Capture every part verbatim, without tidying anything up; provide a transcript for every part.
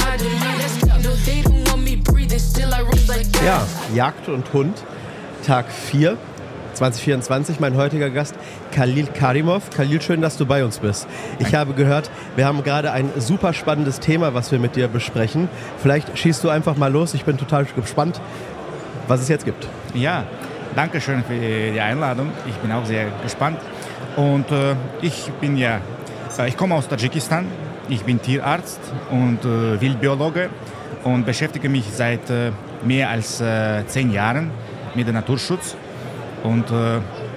Ja, Jagd und Hund, Tag vier, zwanzig vierundzwanzig. Mein heutiger Gast, Khalil Karimov. Khalil, schön, dass du bei uns bist. Ich Danke. habe gehört, wir haben gerade ein super spannendes Thema, was wir mit dir besprechen. Vielleicht schießt du einfach mal los. Ich bin total gespannt, was es jetzt gibt. Ja, danke schön für die Einladung. Ich bin auch sehr gespannt. Und äh, ich bin ja, äh, ich komme aus Tadschikistan. Ich bin Tierarzt und äh, Wildbiologe und beschäftige mich seit äh, mehr als äh, zehn Jahren mit dem Naturschutz und äh,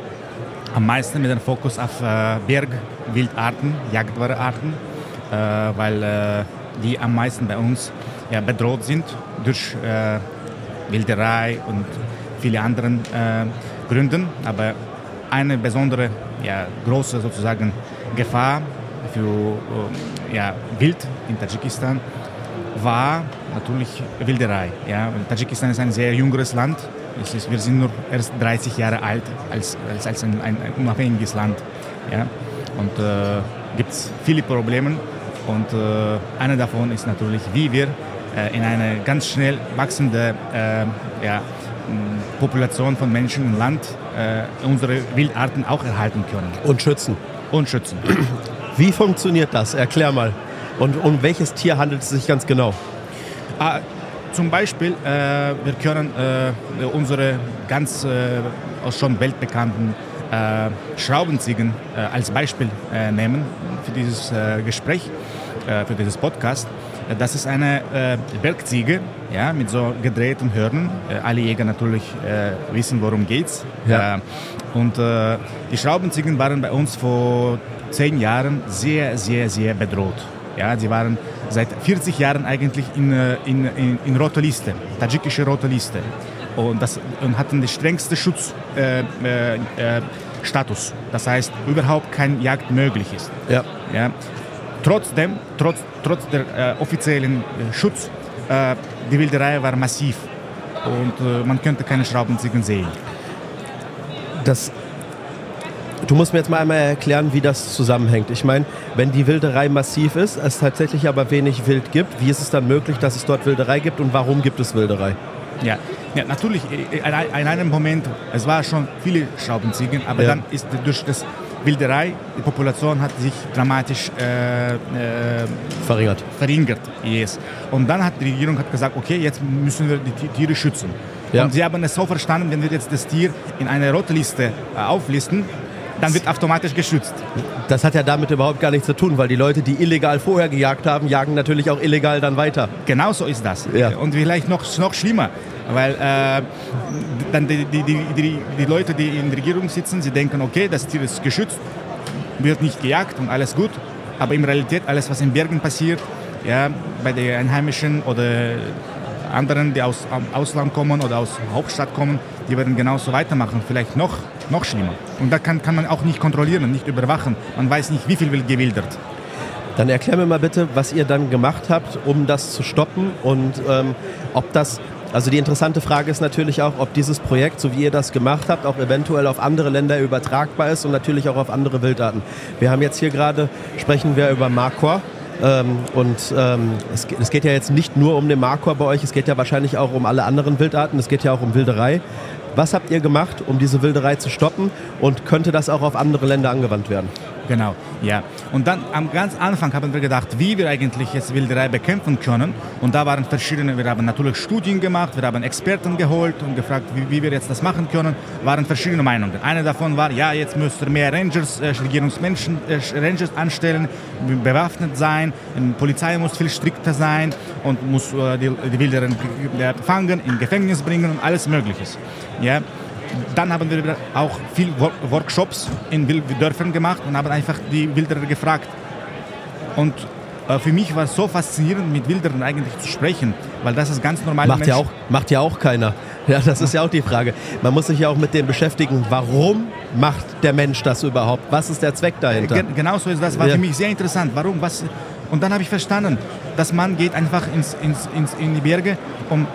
am meisten mit dem Fokus auf äh, Bergwildarten, jagdbare Arten, äh, weil äh, die am meisten bei uns ja, bedroht sind durch äh, Wilderei und viele andere äh, Gründe. Aber eine besondere, ja, große sozusagen Gefahr für äh, ja, Wild in Tadschikistan war natürlich Wilderei. Ja. Tadschikistan ist ein sehr jüngeres Land. Es ist, wir sind nur erst dreißig Jahre alt als, als, als ein, ein, ein unabhängiges Land. Ja. Und äh, gibt es viele Probleme. Und äh, eine davon ist natürlich, wie wir äh, in eine ganz schnell wachsende äh, ja, Population von Menschen im Land äh, unsere Wildarten auch erhalten können. Und schützen. Und schützen. Wie funktioniert das? Erklär mal. Und um welches Tier handelt es sich ganz genau? Ah, zum Beispiel, äh, wir können äh, unsere ganz äh, schon weltbekannten äh, Schraubenziegen äh, als Beispiel äh, nehmen für dieses äh, Gespräch, äh, für dieses Podcast. Das ist eine äh, Bergziege, ja, mit so gedrehten Hörnern. Äh, alle Jäger natürlich äh, wissen, worum geht's. Ja. Äh, und äh, die Schraubenziegen waren bei uns vor zehn Jahren sehr, sehr, sehr bedroht. Ja, sie waren seit vierzig Jahren eigentlich in, in, in, in roter Liste, tadschikische rote Liste. Und, das, und hatten den strengsten Schutzstatus. Äh, äh, Status. Das heißt, überhaupt keine Jagd möglich ist. Ja. Ja. Trotzdem, trotz, trotz der äh, offiziellen äh, Schutz, äh, die Wilderei war massiv. Und äh, man könnte keine Schraubenziegen sehen. Das Du musst mir jetzt mal einmal erklären, wie das zusammenhängt. Ich meine, wenn die Wilderei massiv ist, es tatsächlich aber wenig Wild gibt, wie ist es dann möglich, dass es dort Wilderei gibt und warum gibt es Wilderei? Ja, ja natürlich, in einem Moment, es war schon viele Schraubenziegen, aber ja. Dann ist durch das Wilderei, die Population hat sich dramatisch äh, äh, verringert. verringert yes. Und dann hat die Regierung hat gesagt, okay, jetzt müssen wir die Tiere schützen. Ja. Und sie haben es so verstanden, wenn wir jetzt das Tier in eine rote Liste äh, auflisten, dann wird automatisch geschützt. Das hat ja damit überhaupt gar nichts zu tun, weil die Leute, die illegal vorher gejagt haben, jagen natürlich auch illegal dann weiter. Genau so ist das. Ja. Und vielleicht noch, noch schlimmer, weil äh, dann die, die, die, die, die Leute, die in der Regierung sitzen, sie denken, okay, das Tier ist geschützt, wird nicht gejagt und alles gut. Aber in Realität, alles, was in Bergen passiert, ja, bei den Einheimischen oder anderen, die aus dem Ausland kommen oder aus der Hauptstadt kommen, die werden genauso weitermachen, vielleicht noch, noch schlimmer. Und da kann, kann man auch nicht kontrollieren, nicht überwachen. Man weiß nicht, wie viel wird gewildert. Dann erklär mir mal bitte, was ihr dann gemacht habt, um das zu stoppen und ähm, ob das, also die interessante Frage ist natürlich auch, ob dieses Projekt, so wie ihr das gemacht habt, auch eventuell auf andere Länder übertragbar ist und natürlich auch auf andere Wildarten. Wir haben jetzt hier gerade, sprechen wir über Markhor. Ähm, und ähm, es, es geht ja jetzt nicht nur um den Markhor bei euch, es geht ja wahrscheinlich auch um alle anderen Wildarten, es geht ja auch um Wilderei. Was habt ihr gemacht, um diese Wilderei zu stoppen und könnte das auch auf andere Länder angewandt werden? Genau, ja. Und dann am ganz Anfang haben wir gedacht, wie wir eigentlich jetzt Wilderei bekämpfen können. Und da waren verschiedene, wir haben natürlich Studien gemacht, wir haben Experten geholt und gefragt, wie, wie wir jetzt das machen können. Waren verschiedene Meinungen. Eine davon war, ja, jetzt müsst ihr mehr Rangers, äh, Regierungsmenschen, äh, Rangers anstellen, bewaffnet sein, die Polizei muss viel strikter sein und muss äh, die, die Wilderer äh, fangen, in Gefängnis bringen und alles Mögliche. Ja. Dann haben wir auch viele Workshops in Dörfern gemacht und haben einfach die Wilderer gefragt. Und äh, für mich war es so faszinierend, mit Wilderern eigentlich zu sprechen, weil das ist ganz normal. Macht ja auch, macht ja auch keiner. Ja, das ist ja auch die Frage. Man muss sich ja auch mit dem beschäftigen, warum macht der Mensch das überhaupt? Was ist der Zweck dahinter? Ge- genau so ist das. War ja. Für mich sehr interessant. Warum? Was, Und dann habe ich verstanden, dass man geht einfach ins, ins, ins, in die Berge, um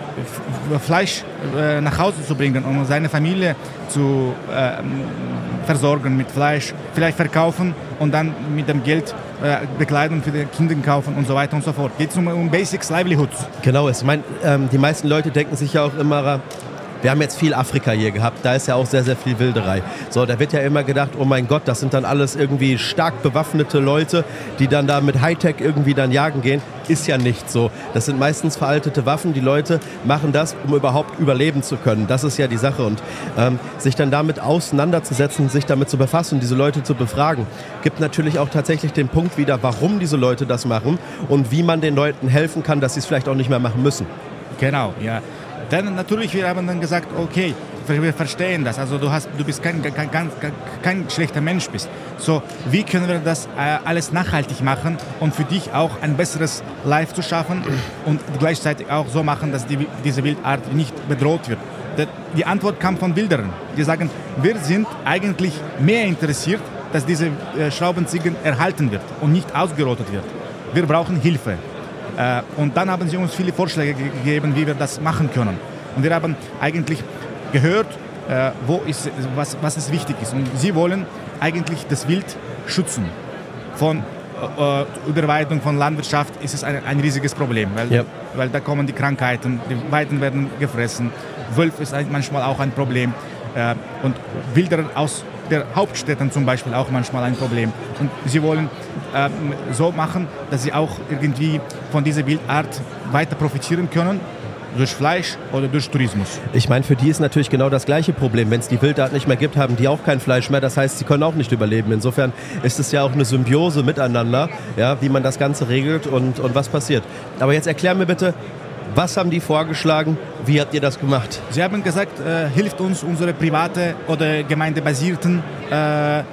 F Fleisch äh, nach Hause zu bringen, um seine Familie zu äh, versorgen mit Fleisch, vielleicht verkaufen und dann mit dem Geld äh, Bekleidung für die Kinder kaufen und so weiter und so fort. Geht es um, um Basics Livelihoods. Genau, ich meine, ähm, die meisten Leute denken sich ja auch immer, wir haben jetzt viel Afrika hier gehabt, da ist ja auch sehr, sehr viel Wilderei. So, da wird ja immer gedacht, oh mein Gott, das sind dann alles irgendwie stark bewaffnete Leute, die dann da mit Hightech irgendwie dann jagen gehen. Ist ja nicht so. Das sind meistens veraltete Waffen. Die Leute machen das, um überhaupt überleben zu können. Das ist ja die Sache. Und ähm, sich dann damit auseinanderzusetzen, sich damit zu befassen, diese Leute zu befragen, gibt natürlich auch tatsächlich den Punkt wieder, warum diese Leute das machen und wie man den Leuten helfen kann, dass sie es vielleicht auch nicht mehr machen müssen. Genau, ja. Dann natürlich, wir haben dann gesagt, okay, wir verstehen das, also du, hast, du bist kein, kein, kein, kein schlechter Mensch bist. So, wie können wir das äh, alles nachhaltig machen und für dich auch ein besseres Life zu schaffen und gleichzeitig auch so machen, dass die, diese Wildart nicht bedroht wird? Die Antwort kam von Wilderern. Die sagen, wir sind eigentlich mehr interessiert, dass diese äh, Schraubenziegen erhalten wird und nicht ausgerottet wird. Wir brauchen Hilfe. Äh, und dann haben sie uns viele Vorschläge ge- gegeben, wie wir das machen können. Und wir haben eigentlich gehört, äh, wo ist, was, was es wichtig ist. Und sie wollen eigentlich das Wild schützen. Von äh, Überweidung von Landwirtschaft ist es ein, ein riesiges Problem, weil, ja. weil da kommen die Krankheiten, die Weiden werden gefressen, Wolf ist manchmal auch ein Problem äh, und Wilderer aus der Hauptstädten zum Beispiel auch manchmal ein Problem. Und sie wollen äh, so machen, dass sie auch irgendwie von dieser Wildart weiter profitieren können, durch Fleisch oder durch Tourismus. Ich meine, für die ist natürlich genau das gleiche Problem. Wenn es die Wildart nicht mehr gibt, haben die auch kein Fleisch mehr. Das heißt, sie können auch nicht überleben. Insofern ist es ja auch eine Symbiose miteinander, ja, wie man das Ganze regelt und, und was passiert. Aber jetzt erklär mir bitte, was haben die vorgeschlagen? Wie habt ihr das gemacht? Sie haben gesagt, äh, hilft uns unsere private oder gemeindebasierten äh,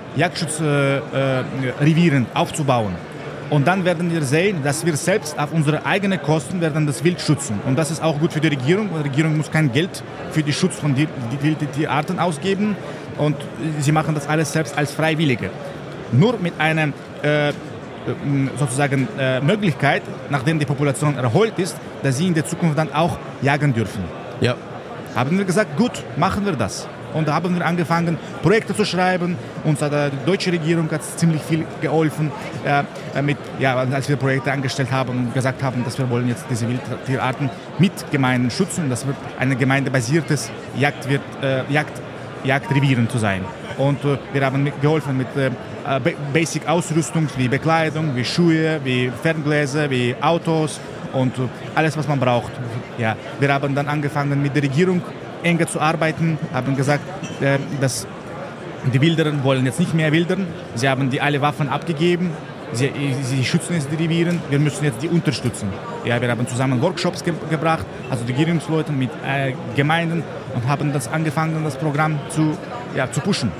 Jagdschutzrevieren äh, äh, aufzubauen. Und dann werden wir sehen, dass wir selbst auf unsere eigenen Kosten werden das Wild schützen. Und das ist auch gut für die Regierung. Die Regierung muss kein Geld für den Schutz von wilden Tierarten ausgeben. Und sie machen das alles selbst als Freiwillige. Nur mit einer äh, sozusagen äh, Möglichkeit, nachdem die Population erholt ist, dass sie in der Zukunft dann auch jagen dürfen. Ja. Haben wir gesagt, gut, machen wir das. Und da haben wir angefangen, Projekte zu schreiben. Uns hat die deutsche Regierung hat ziemlich viel geholfen, äh, mit, ja, als wir Projekte angestellt haben und gesagt haben, dass wir wollen jetzt diese Wildtierarten mit Gemeinden schützen. Das wird ein gemeindebasiertes Jagdwirt, äh, Jagd, Jagdrevieren zu sein. Und äh, wir haben mit, geholfen mit äh, Basic-Ausrüstung wie Bekleidung, wie Schuhe, wie Ferngläser, wie Autos und äh, alles, was man braucht. Ja, wir haben dann angefangen, mit der Regierung enger zu arbeiten, haben gesagt, äh, dass die Wilderer wollen jetzt nicht mehr wildern. Sie haben die alle Waffen abgegeben. Sie, sie schützen jetzt die Revieren. Wir müssen jetzt die unterstützen. Ja, wir haben zusammen Workshops ge- gebracht, also die Regierungsleute mit äh, Gemeinden und haben das angefangen, das Programm zu, ja, zu pushen.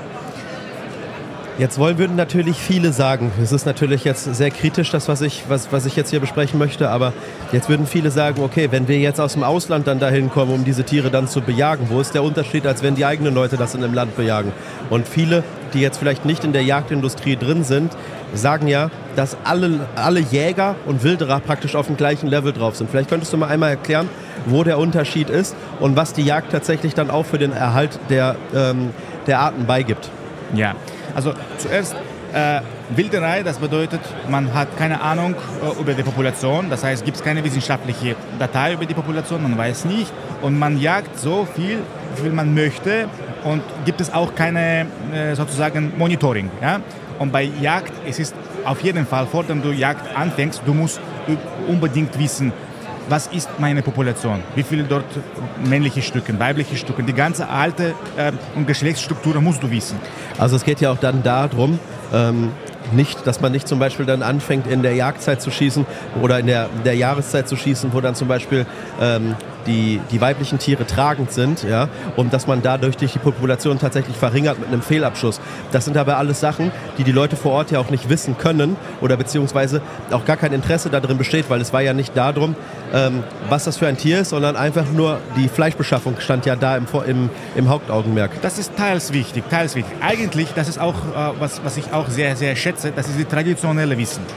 Jetzt wollen würden natürlich viele sagen, es ist natürlich jetzt sehr kritisch, das, was ich, was, was ich jetzt hier besprechen möchte, aber jetzt würden viele sagen, okay, wenn wir jetzt aus dem Ausland dann dahin kommen, um diese Tiere dann zu bejagen, wo ist der Unterschied, als wenn die eigenen Leute das in einem Land bejagen? Und viele, die jetzt vielleicht nicht in der Jagdindustrie drin sind, sagen ja, dass alle, alle Jäger und Wilderer praktisch auf dem gleichen Level drauf sind. Vielleicht könntest du mal einmal erklären, wo der Unterschied ist und was die Jagd tatsächlich dann auch für den Erhalt der, ähm, der Arten beigibt. Ja. Also zuerst äh, Wilderei, das bedeutet, man hat keine Ahnung äh, über die Population, das heißt, gibt es keine wissenschaftliche Datei über die Population, man weiß nicht und man jagt so viel, wie viel man möchte und gibt es auch keine äh, sozusagen Monitoring. Ja? Und bei Jagd, es ist auf jeden Fall, vor dem du Jagd anfängst, du musst unbedingt wissen, was ist meine Population, wie viele dort männliche Stücken, weibliche Stücken, die ganze alte äh, und Geschlechtsstruktur musst du wissen. Also es geht ja auch dann darum, ähm, nicht, dass man nicht zum Beispiel dann anfängt in der Jagdzeit zu schießen oder in der, in der Jahreszeit zu schießen, wo dann zum Beispiel ähm, die, die weiblichen Tiere tragend sind, ja, und dass man dadurch die Population tatsächlich verringert mit einem Fehlabschuss. Das sind aber alles Sachen, die die Leute vor Ort ja auch nicht wissen können oder beziehungsweise auch gar kein Interesse darin besteht, weil es war ja nicht darum, ähm, was das für ein Tier ist, sondern einfach nur die Fleischbeschaffung stand ja da im, im, im Hauptaugenmerk. Das ist teils wichtig, teils wichtig. Eigentlich, das ist auch, äh, was, was ich auch sehr, sehr schätze, das ist das traditionelle Wissen.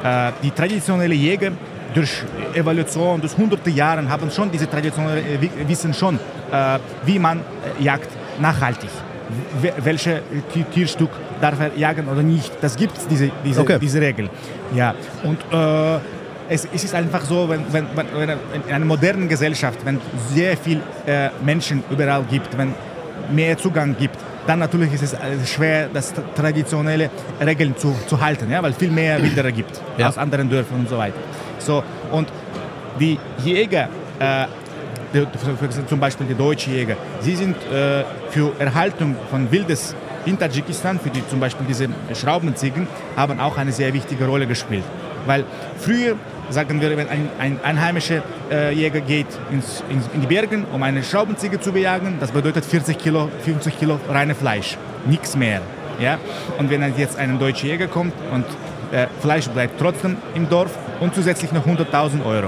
Äh, die traditionellen Jäger durch Evolution, durch hunderte Jahre haben schon diese traditionellen äh, wissen schon, äh, wie man äh, jagt nachhaltig. W- welche Tierstück darf er jagen oder nicht. Das gibt es, diese, diese, okay. diese Regel. Ja. Und äh, es, es ist einfach so, wenn, wenn, wenn in einer modernen Gesellschaft, wenn sehr viele äh, Menschen überall gibt, wenn mehr Zugang gibt, dann natürlich ist es schwer, das traditionelle Regeln zu, zu halten, ja, weil viel mehr Wilderer gibt ja. aus anderen Dörfern und so weiter. So, und die Jäger, äh, die, für, zum Beispiel die deutschen Jäger, sie sind äh, für Erhaltung von Wildes in Tadschikistan, für die, zum Beispiel diese Schraubenziegen, haben auch eine sehr wichtige Rolle gespielt. Weil früher, sagen wir, wenn ein, ein einheimischer äh, Jäger geht ins, ins, in die Berge, um eine Schraubenziege zu bejagen, das bedeutet vierzig Kilo, fünfzig Kilo reine Fleisch, nichts mehr. Ja? Und wenn jetzt ein deutscher Jäger kommt und äh, Fleisch bleibt trotzdem im Dorf und zusätzlich noch hunderttausend Euro.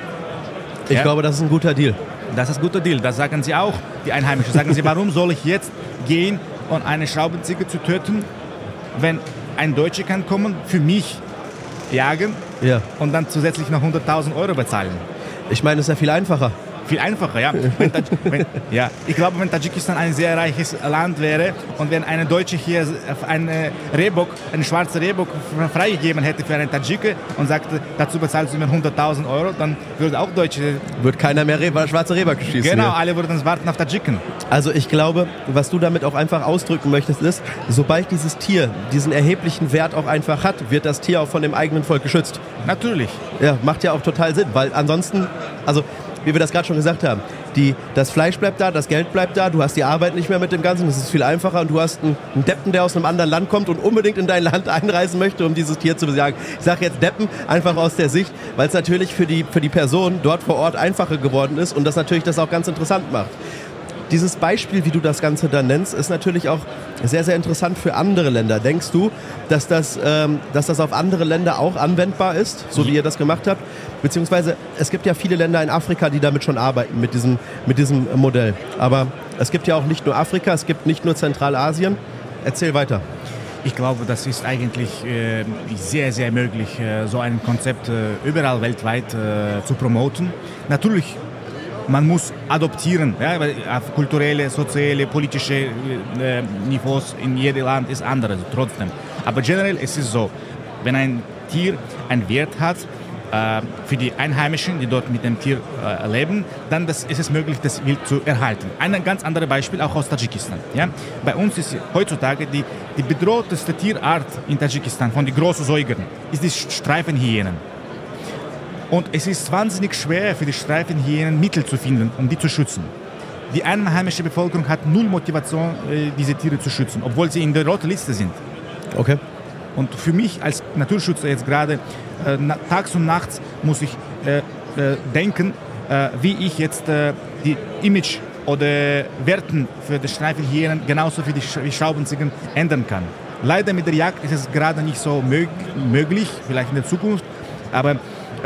Ich ja? glaube, das ist ein guter Deal. Das ist ein guter Deal, das sagen sie auch, die Einheimischen. Sagen sie, warum soll ich jetzt gehen und eine Schraubenziege zu töten, wenn ein Deutscher kann kommen, für mich jagen ja. und dann zusätzlich noch hunderttausend Euro bezahlen. Ich meine, es ist ja viel einfacher. Viel einfacher, ja. Wenn, wenn, ja. Ich glaube, wenn Tadschikistan ein sehr reiches Land wäre und wenn eine Deutsche hier einen Rehbock, einen schwarzen Rehbock freigegeben hätte für einen Tadschike und sagte, dazu bezahlst du mir hunderttausend Euro, dann würde auch Deutsche... Wird keiner mehr Reh, schwarze Rehböcke schießen. Genau, hier. alle würden warten auf Tadschiken. Also ich glaube, was du damit auch einfach ausdrücken möchtest, ist, sobald dieses Tier diesen erheblichen Wert auch einfach hat, wird das Tier auch von dem eigenen Volk geschützt. Natürlich. Ja, macht ja auch total Sinn, weil ansonsten, also wie wir das gerade schon gesagt haben, die, das Fleisch bleibt da, das Geld bleibt da, du hast die Arbeit nicht mehr mit dem Ganzen, das ist viel einfacher und du hast einen, einen Deppen, der aus einem anderen Land kommt und unbedingt in dein Land einreisen möchte, um dieses Tier zu bejagen. Ich sage jetzt Deppen einfach aus der Sicht, weil es natürlich für die, für die Person dort vor Ort einfacher geworden ist und das natürlich das auch ganz interessant macht. Dieses Beispiel, wie du das Ganze dann nennst, ist natürlich auch sehr, sehr interessant für andere Länder. Denkst du, dass das, ähm, dass das auf andere Länder auch anwendbar ist, so wie ihr das gemacht habt? Beziehungsweise, es gibt ja viele Länder in Afrika, die damit schon arbeiten, mit diesem, mit diesem Modell. Aber es gibt ja auch nicht nur Afrika, es gibt nicht nur Zentralasien. Erzähl weiter. Ich glaube, das ist eigentlich äh, sehr, sehr möglich, äh, so ein Konzept äh, überall weltweit äh, zu promoten. Natürlich, man muss adoptieren, ja, weil kulturelle, soziale, politische äh, Niveaus in jedem Land ist anders, trotzdem. Aber generell ist es so, wenn ein Tier einen Wert hat, äh, für die Einheimischen, die dort mit dem Tier äh, leben, dann das, ist es möglich, das Wild zu erhalten. Ein ganz anderes Beispiel auch aus Tadschikistan. Ja? Bei uns ist heutzutage die, die bedrohteste Tierart in Tadschikistan von den großen Säugern, ist die Streifenhyänen. Und es ist wahnsinnig schwer für die Streifenhyänen Mittel zu finden, um die zu schützen. Die einheimische Bevölkerung hat null Motivation, diese Tiere zu schützen, obwohl sie in der roten Liste sind. Okay. Und für mich als Naturschützer jetzt gerade, äh, tags und nachts muss ich äh, äh, denken, äh, wie ich jetzt äh, die Image oder Werten für die Streifenhyänen genauso für die Schraubenziegen ändern kann. Leider mit der Jagd ist es gerade nicht so mög- möglich, vielleicht in der Zukunft, aber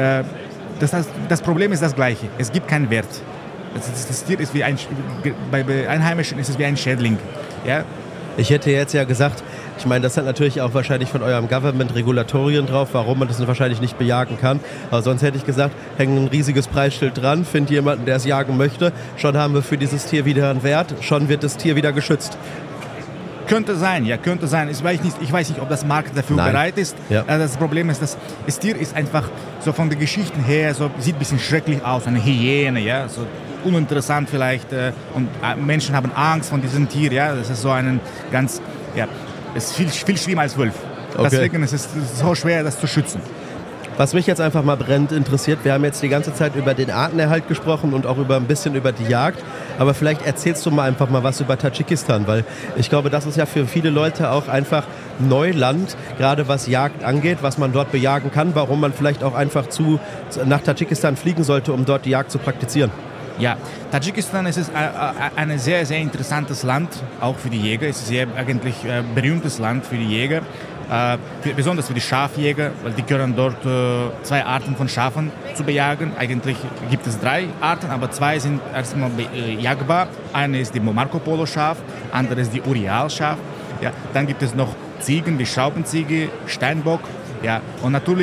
Das, das Problem ist das gleiche. Es gibt keinen Wert. Das, das Tier ist wie ein, bei Einheimischen ist es wie ein Schädling. Ja? Ich hätte jetzt ja gesagt, ich meine, das hat natürlich auch wahrscheinlich von eurem Government Regulatorien drauf, warum man das wahrscheinlich nicht bejagen kann. Aber sonst hätte ich gesagt, hängt ein riesiges Preisschild dran, find jemanden, der es jagen möchte. Schon haben wir für dieses Tier wieder einen Wert, schon wird das Tier wieder geschützt. Könnte sein, ja, könnte sein. Ich weiß nicht, ich weiß nicht ob das Markt dafür Nein. bereit ist. Ja. Das Problem ist, dass das Tier ist einfach so von den Geschichten her, so, sieht ein bisschen schrecklich aus, eine Hyäne, ja, so uninteressant vielleicht. Und Menschen haben Angst vor diesem Tier, ja. Das ist so ein ganz, ja, es ist viel, viel schlimmer als Wolf. Okay. Deswegen ist es so schwer, das zu schützen. Was mich jetzt einfach mal brennend interessiert, wir haben jetzt die ganze Zeit über den Artenerhalt gesprochen und auch über ein bisschen über die Jagd, aber vielleicht erzählst du mal einfach mal was über Tadschikistan, weil ich glaube, das ist ja für viele Leute auch einfach Neuland, gerade was Jagd angeht, was man dort bejagen kann, warum man vielleicht auch einfach zu, nach Tadschikistan fliegen sollte, um dort die Jagd zu praktizieren. Ja, Tadschikistan ist ein sehr, sehr interessantes Land, auch für die Jäger. Es ist ein eigentlich ein berühmtes Land für die Jäger. Äh, für, besonders für die Schafjäger, weil die können dort äh, zwei Arten von Schafen zu bejagen. Eigentlich gibt es drei Arten, aber zwei sind erstmal äh, jagbar. Eine ist die Marco Polo Schaf, andere ist die Urial Schaf. Ja, dann gibt es noch Ziegen wie Schraubenziege, Steinbock. Ja, und natürlich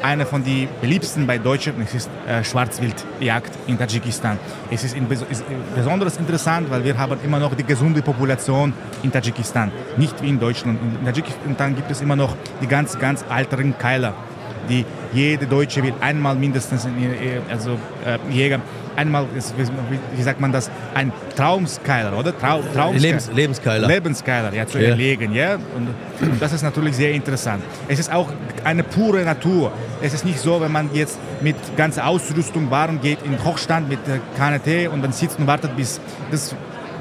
eine von den beliebtesten bei Deutschen, es ist äh, Schwarzwildjagd in Tadschikistan. Es ist, in, ist besonders interessant, weil wir haben immer noch die gesunde Population in Tadschikistan, nicht wie in Deutschland. In Tadschikistan gibt es immer noch die ganz, ganz alten Keiler, die jede Deutsche will einmal mindestens, also äh, Jäger, einmal, wie sagt man das, ein Traumskeiler, oder? Trau, Traumskeiler. Lebens, Lebenskeiler. Lebenskeiler, ja, zu ja. erlegen, ja. Und, und das ist natürlich sehr interessant. Es ist auch eine pure Natur. Es ist nicht so, wenn man jetzt mit ganzer Ausrüstung warm geht, in den Hochstand mit der K N T und dann sitzt und wartet, bis das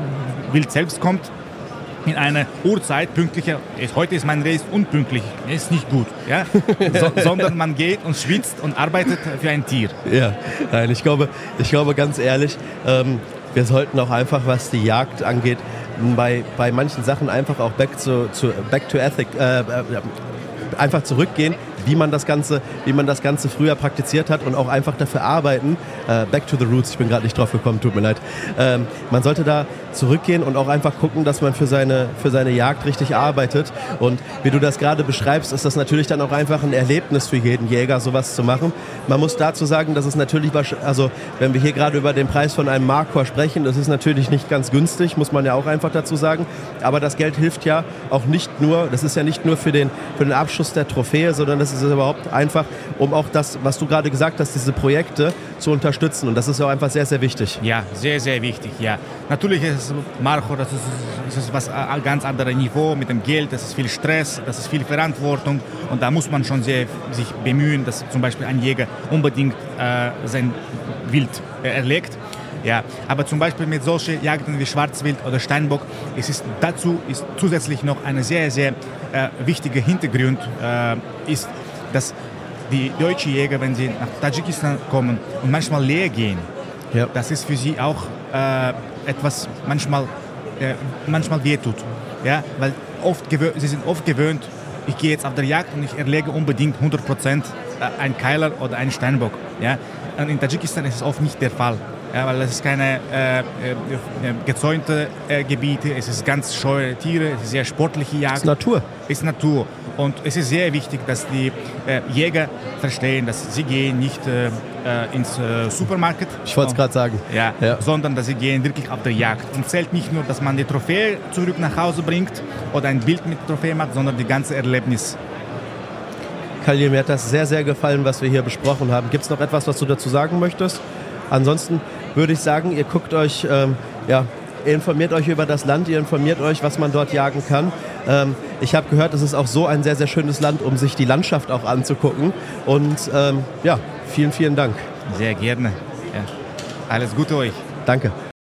Wild selbst kommt. In einer Uhrzeit, pünktlicher, heute ist mein Race unpünktlich, ist nicht gut, ja? So, sondern man geht und schwitzt und arbeitet für ein Tier. Ja, nein, ich glaube, ich glaube ganz ehrlich, ähm, wir sollten auch einfach, was die Jagd angeht, bei, bei manchen Sachen einfach auch back to, to, back to ethic, äh, äh, einfach zurückgehen, wie man das Ganze, wie man das Ganze früher praktiziert hat und auch einfach dafür arbeiten. Äh, back to the roots, ich bin gerade nicht drauf gekommen, tut mir leid. Ähm, man sollte da zurückgehen und auch einfach gucken, dass man für seine, für seine Jagd richtig arbeitet. Und wie du das gerade beschreibst, ist das natürlich dann auch einfach ein Erlebnis für jeden Jäger, sowas zu machen. Man muss dazu sagen, dass es natürlich, also wenn wir hier gerade über den Preis von einem Markhor sprechen, das ist natürlich nicht ganz günstig, muss man ja auch einfach dazu sagen. Aber das Geld hilft ja auch nicht nur, das ist ja nicht nur für den, für den Abschuss der Trophäe, sondern das ist überhaupt einfach, um auch das, was du gerade gesagt hast, diese Projekte zu unterstützen. Und das ist auch einfach sehr, sehr wichtig. Ja, sehr, sehr wichtig, ja. Natürlich ist es Markhor, das ist, das ist was ein ganz anderes Niveau mit dem Geld, das ist viel Stress, das ist viel Verantwortung und da muss man schon sehr sich bemühen, dass zum Beispiel ein Jäger unbedingt äh, sein Wild äh, erlegt. Ja, aber zum Beispiel mit solchen Jagden wie Schwarzwild oder Steinbock, es ist dazu ist zusätzlich noch eine sehr, sehr äh, wichtige Hintergrund, äh, ist, dass die deutschen Jäger, wenn sie nach Tadschikistan kommen und manchmal leer gehen, ja. das ist für sie auch äh, etwas manchmal, äh, manchmal wehtut. Ja? Weil oft gewö- sie sind oft gewöhnt, ich gehe jetzt auf der Jagd und ich erlege unbedingt hundert Prozent äh, einen Keiler oder einen Steinbock. Ja? Und in Tadschikistan ist es oft nicht der Fall. Ja, weil es ist keine äh, äh, gezäunte äh, Gebiete, es ist ganz scheue Tiere, es ist sehr sportliche Jagd. Es ist Natur. Es ist Natur. Und es ist sehr wichtig, dass die äh, Jäger verstehen, dass sie gehen nicht äh, ins äh, Supermarkt. Ich wollte es gerade sagen. Ja, ja. Sondern dass sie gehen wirklich auf der Jagd. Und zählt nicht nur, dass man die Trophäe zurück nach Hause bringt oder ein Bild mit der Trophäe macht, sondern die ganze Erlebnis. Khalil, mir hat das sehr, sehr gefallen, was wir hier besprochen haben. Gibt es noch etwas, was du dazu sagen möchtest? Ansonsten würde ich sagen, ihr guckt euch, ähm, ja, ihr informiert euch über das Land, ihr informiert euch, was man dort jagen kann. Ähm, ich habe gehört, es ist auch so ein sehr, sehr schönes Land, um sich die Landschaft auch anzugucken. Und ähm, ja, vielen, vielen Dank. Sehr gerne. Ja. Alles Gute euch. Danke.